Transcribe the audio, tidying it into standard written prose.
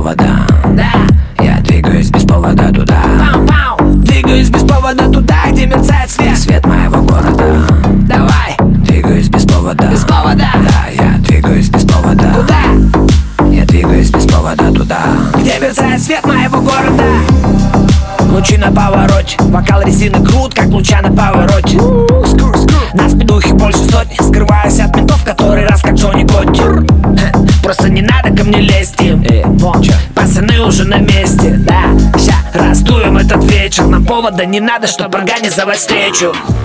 повода. Да, я двигаюсь без повода туда. Пау-пау. Двигаюсь без повода туда, где мерцает свет. Свет моего города. Давай. Двигаюсь без повода. Без повода. Да, я двигаюсь без повода. Куда? Я двигаюсь без повода туда, где мерцает свет моего города. Лучи на повороте, бокал резины крут, как луча на повороте. Нас петухи больше сотни, скрываюсь от ментов, который раз как Джонни Готти. Просто не надо ко мне лезть им. Пацаны уже на месте, да. Ща раздуем этот вечер. Нам повода не надо, чтобы организовать встречу.